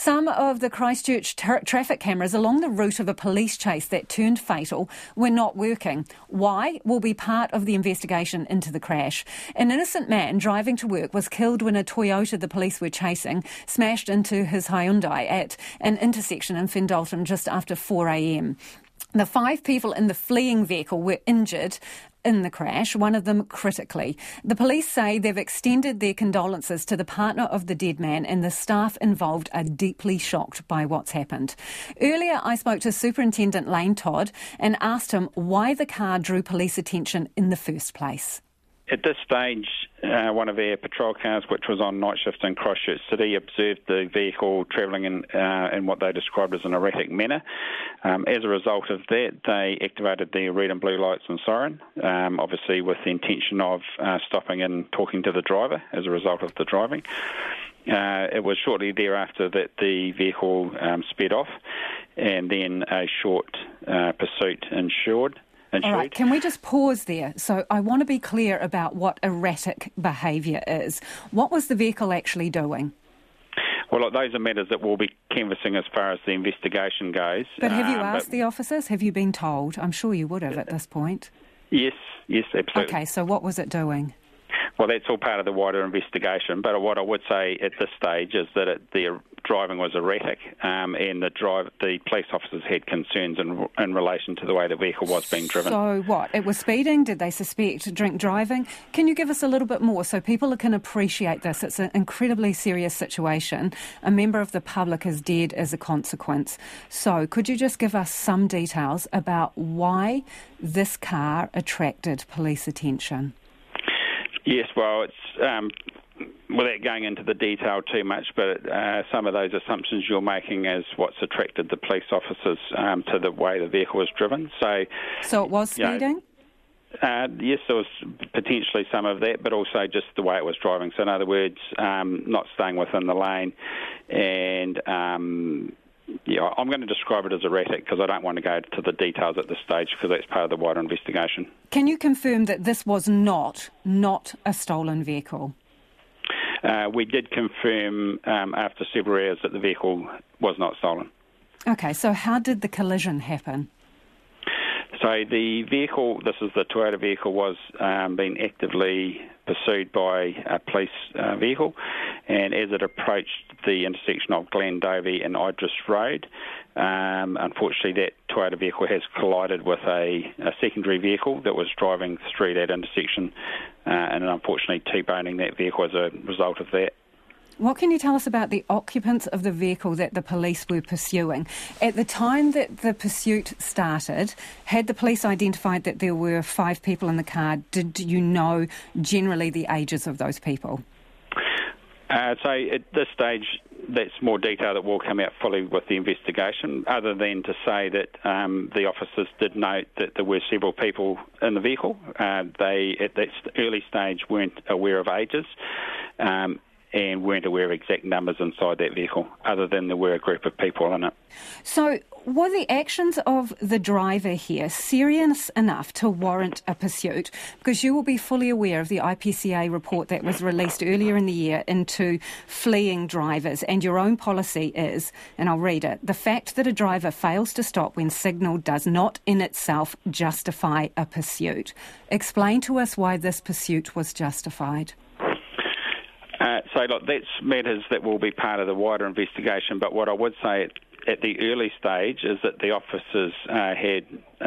Some of the Christchurch traffic cameras along the route of a police chase that turned fatal were not working. Why will be part of the investigation into the crash. An innocent man driving to work was killed when a Toyota the police were chasing smashed into his Hyundai at an intersection in Fendalton just after 4 a.m. The 5 people in the fleeing vehicle were injured in the crash, one of them critically. The police say they've extended their condolences to the partner of the dead man, and the staff involved are deeply shocked by what's happened. Earlier, I spoke to Superintendent Lane Todd and asked him why the car drew police attention in the first place. At this stage, one of our patrol cars, which was on night shift in Christchurch City, observed the vehicle travelling in what they described as an erratic manner. As a result of that, they activated the red and blue lights and siren, obviously with the intention of stopping and talking to the driver as a result of the driving. It was shortly thereafter that the vehicle sped off, and then a short pursuit ensued. All right, can we just pause there? So I want to be clear about what erratic behaviour is. What was the vehicle actually doing? Well, look, those are matters that we'll be canvassing as far as the investigation goes. But have you asked the officers? Have you been told? I'm sure you would have at this point. Yes, absolutely. Okay, so what was it doing? Well, that's all part of the wider investigation, but what I would say at this stage is that the driving was erratic, and the police officers had concerns in relation to the way the vehicle was being driven. So what? It was speeding? Did they suspect drink driving? Can you give us a little bit more so people can appreciate this? It's an incredibly serious situation. A member of the public is dead as a consequence. So could you just give us some details about why this car attracted police attention? Yes, well, it's without going into the detail too much, but some of those assumptions you're making is what's attracted the police officers to the way the vehicle was driven. So it was speeding? Yes, there was potentially some of that, but also just the way it was driving. So in other words, not staying within the lane, and I'm going to describe it as erratic because I don't want to go to the details at this stage because that's part of the wider investigation. Can you confirm that this was not a stolen vehicle? We did confirm after several hours that the vehicle was not stolen. Okay, so how did the collision happen? So the vehicle, this is the Toyota vehicle, was being actively pursued by a police vehicle, and as it approached the intersection of Glandovey and Idris Road, unfortunately that Toyota vehicle has collided with a secondary vehicle that was driving through that intersection, and unfortunately T-boning that vehicle as a result of that. What can you tell us about the occupants of the vehicle that the police were pursuing? At the time that the pursuit started, had the police identified that there were 5 people in the car? Did you know generally the ages of those people? So at this stage, that's more detail that will come out fully with the investigation, other than to say that the officers did note that there were several people in the vehicle. They, at that early stage, weren't aware of ages. And weren't aware of exact numbers inside that vehicle, other than there were a group of people in it. So were the actions of the driver here serious enough to warrant a pursuit? Because you will be fully aware of the IPCA report that was released earlier in the year into fleeing drivers, and your own policy is, and I'll read it, the fact that a driver fails to stop when signalled does not in itself justify a pursuit. Explain to us why this pursuit was justified. So, look, that's matters that will be part of the wider investigation, but what I would say at the early stage is that the officers had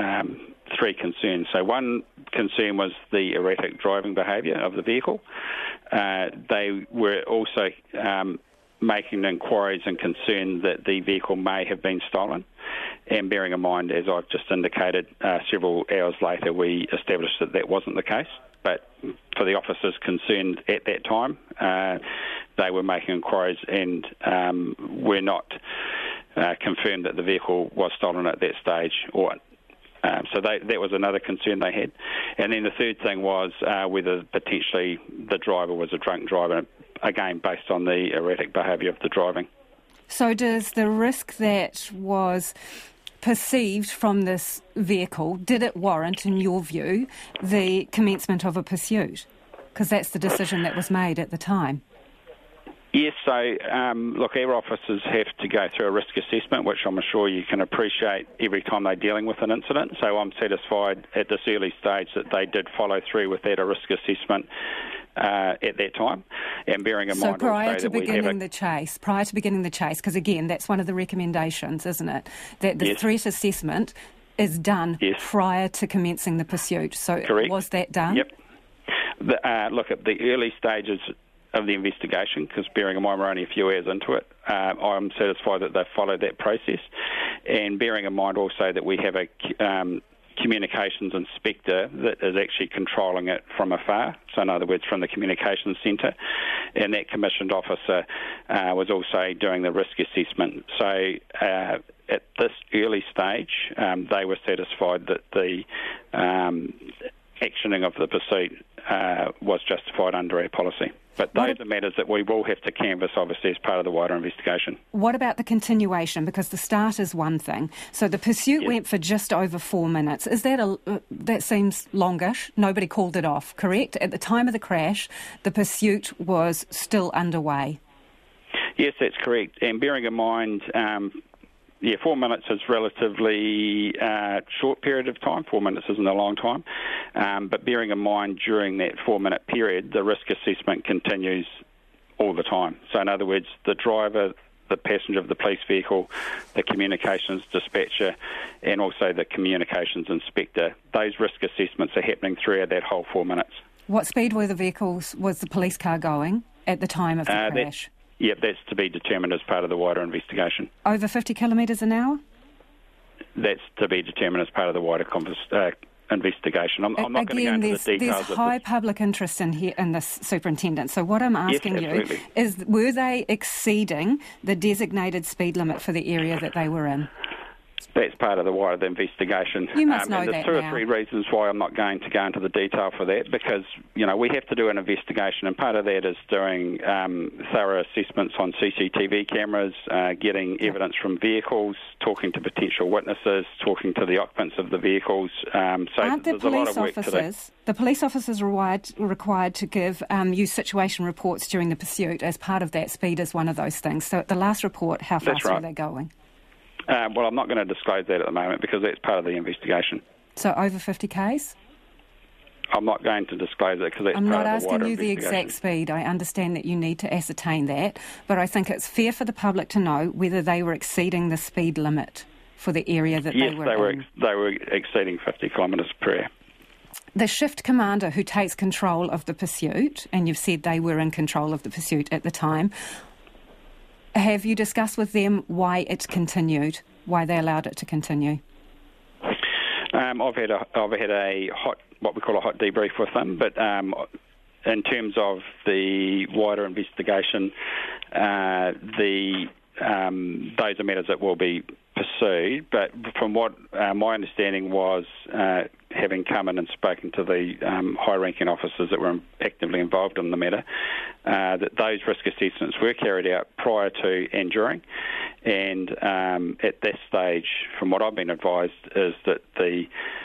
3 concerns. So one concern was the erratic driving behaviour of the vehicle. They were also making inquiries and concerned that the vehicle may have been stolen. And bearing in mind, as I've just indicated, several hours later we established that that wasn't the case. But for the officers concerned at that time, they were making inquiries and were not confirmed that the vehicle was stolen at that stage. So that was another concern they had. And then the third thing was whether potentially the driver was a drunk driver, again based on the erratic behaviour of the driving. So does the risk that was perceived from this vehicle, did it warrant, in your view, the commencement of a pursuit? Because that's the decision that was made at the time. Yes, so look, our officers have to go through a risk assessment, which I'm sure you can appreciate every time they're dealing with an incident. So I'm satisfied at this early stage that they did follow through with that, a risk assessment at that time. And bearing in mind prior also to beginning the chase, because again, that's one of the recommendations, isn't it? That the threat assessment is done prior to commencing the pursuit. So correct. Was that done? Yep. Look, at the early stages of the investigation, because bearing in mind we're only a few hours into it, I'm satisfied that they've followed that process. And bearing in mind also that we have a communications inspector that is actually controlling it from afar, so in other words from the communications centre, and that commissioned officer was also doing the risk assessment. So at this early stage they were satisfied that the actioning of the pursuit was justified under our policy. But those are matters that we will have to canvass, obviously, as part of the wider investigation. What about the continuation? Because the start is one thing. So the pursuit went for just over 4 minutes. Is that that seems longish? Nobody called it off, correct? At the time of the crash, the pursuit was still underway. Yes, that's correct. And bearing in mind, 4 minutes is relatively short period of time. 4 minutes isn't a long time. But bearing in mind, during that 4 minute period, the risk assessment continues all the time. So in other words, the driver, the passenger of the police vehicle, the communications dispatcher, and also the communications inspector, those risk assessments are happening throughout that whole 4 minutes. What speed was the police car going at the time of the crash? That's to be determined as part of the wider investigation. Over 50 kilometres an hour? That's to be determined as part of the wider investigation. I'm not going to go into the details. There's high public interest in this, Superintendent. So what I'm asking you is, were they exceeding the designated speed limit for the area that they were in? That's part of the wider investigation. You must know and that there's now. 2 or 3 reasons why I'm not going to go into the detail for that, because, we have to do an investigation, and part of that is doing thorough assessments on CCTV cameras, getting evidence from vehicles, talking to potential witnesses, talking to the occupants of the vehicles. Aren't there's a lot of work to do. The police officers are required to give you situation reports during the pursuit as part of that. Speed is one of those things. So at the last report, how fast were they going? Well, I'm not going to disclose that at the moment because that's part of the investigation. So over 50 k's? I'm not going to disclose it because that's part of the wider investigation. I'm not asking you the exact speed. I understand that you need to ascertain that, but I think it's fair for the public to know whether they were exceeding the speed limit for the area that they were in. Yes, they were exceeding 50 kilometres per hour. The shift commander who takes control of the pursuit, and you've said they were in control of the pursuit at the time, have you discussed with them why it's continued, why they allowed it to continue? I've had a what we call a hot debrief with them, but in terms of the wider investigation, those are matters that will be pursued. But from what my understanding was, having come in and spoken to the high-ranking officers that were actively involved in the matter, that those risk assessments were carried out prior to and during. And at this stage, from what I've been advised, is that the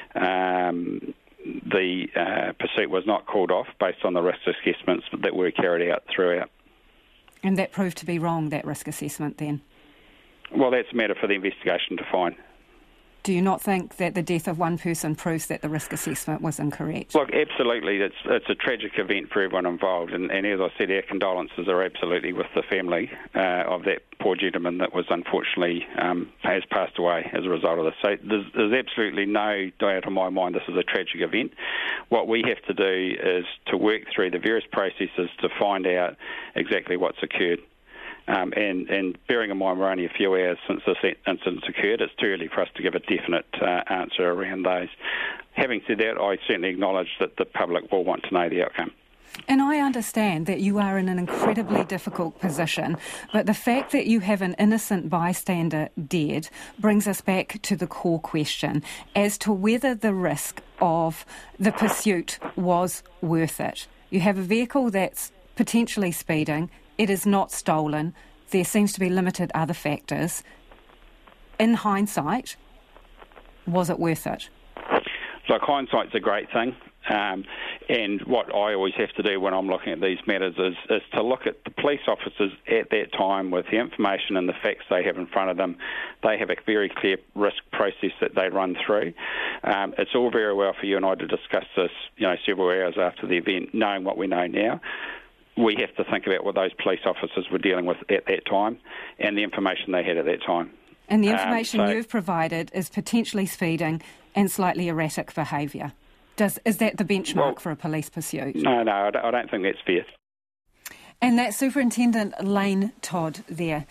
pursuit was not called off based on the risk assessments that were carried out throughout. And that proved to be wrong, that risk assessment then? Well, that's a matter for the investigation to find. Do you not think that the death of one person proves that the risk assessment was incorrect? Look, absolutely. It's a tragic event for everyone involved. And as I said, our condolences are absolutely with the family of that poor gentleman that was unfortunately has passed away as a result of this. So there's absolutely no doubt in my mind this is a tragic event. What we have to do is to work through the various processes to find out exactly what's occurred. And bearing in mind we're only a few hours since this incident occurred, it's too early for us to give a definite answer around those. Having said that, I certainly acknowledge that the public will want to know the outcome. And I understand that you are in an incredibly difficult position, but the fact that you have an innocent bystander dead brings us back to the core question as to whether the risk of the pursuit was worth it. You have a vehicle that's potentially speeding. It is not stolen. There seems to be limited other factors. In hindsight, was it worth it? Look, hindsight's a great thing. And what I always have to do when I'm looking at these matters is to look at the police officers at that time with the information and the facts they have in front of them. They have a very clear risk process that they run through. It's all very well for you and I to discuss this, several hours after the event, knowing what we know now. We have to think about what those police officers were dealing with at that time and the information they had at that time. And the information you've provided is potentially speeding and slightly erratic behaviour. Is that the benchmark for a police pursuit? No, I don't think that's fair. And that's Superintendent Lane Todd there.